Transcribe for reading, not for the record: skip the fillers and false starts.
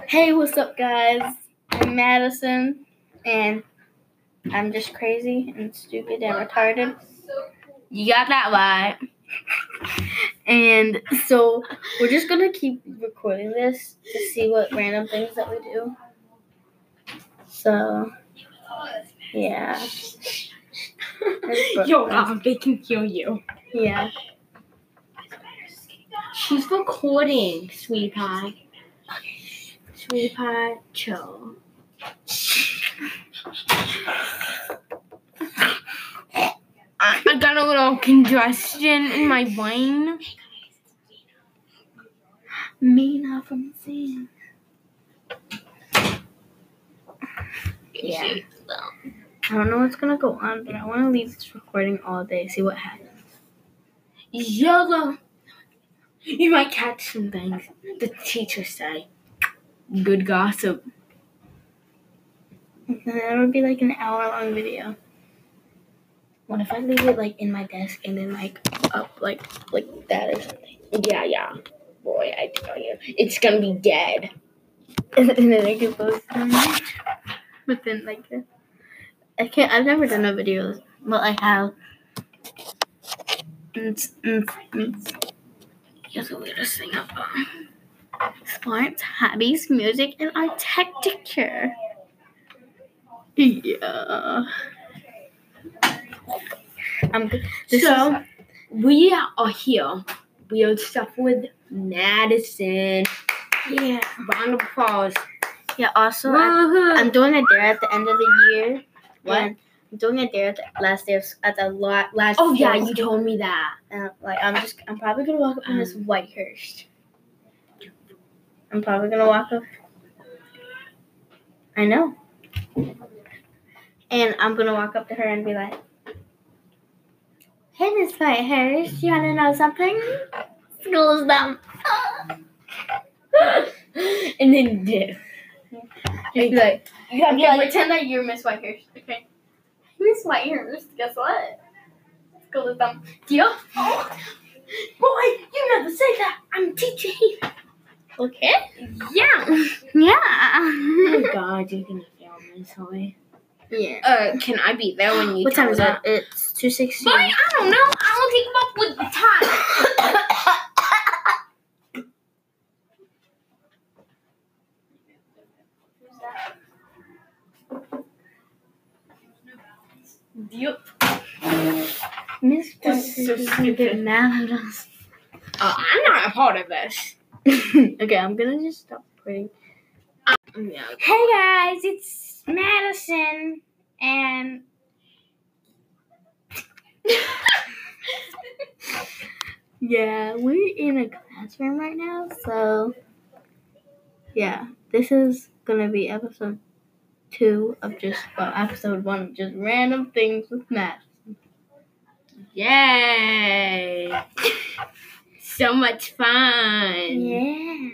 Hey, what's up, guys? I'm Madison, and I'm just crazy and stupid and retarded. You got that right. And so we're just gonna keep recording this to see what random things that we do. So, yeah. Yo, they can hear you. Yeah. She's recording, sweetheart. Sweetheart, chill. I got a little congestion in my brain. Mina from the scene. Yeah. I don't know what's gonna go on, but I want to leave this recording all day, see what happens. Yellow. You might catch some things. The teacher say. Good gossip. And that would be like an hour-long video. What if I leave it like in my desk and then like up like that or something? Yeah. Boy, I tell you, it's gonna be dead. And then I can post them. But then like I've never done a video. Well, I have. Here's the weirdest thing ever. Sports, hobbies, music, and our tech teacher. Yeah. I'm good. We are here. Weird stuff with Madison. Yeah. Round of applause. Yeah. Also, I'm doing a dare at the end of the year. What? I'm doing a dare at the last day of last. Oh yeah, day of you school. told me that. I'm probably gonna walk up in this Whitehurst. I'm probably gonna walk up. I know. And I'm gonna walk up to her and be like, "Hey, Miss Whitehurst, you wanna know something? School's dumb." And then dip. Just be like, You have to like, pretend that you're Miss Whitehurst. Okay. Miss Whitehurst, guess what? School is dumb. Deal? oh, boy, you never say that. I'm teaching. Okay. Yeah. Yeah. Oh God, you're gonna fail me, sorry. Yeah. Can I be there when you What tell time is that? it? It's 2:16. Boy, I don't know. I don't keep up with the time. Yep. Miss This is so Whitehurst is gonna get stupid. mad at us. I'm not a part of this. Okay, I'm gonna just stop putting. Yeah. Hey guys, it's Madison and yeah, we're in a classroom right now, so yeah, this is gonna be episode 2 of episode 1 of just random things with Madison. Yay! So much fun. Yeah.